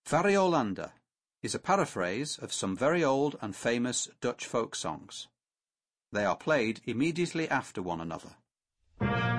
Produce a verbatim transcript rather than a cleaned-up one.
Variolanda is a paraphrase of some very old and famous Dutch folk songs. They are played immediately after one another.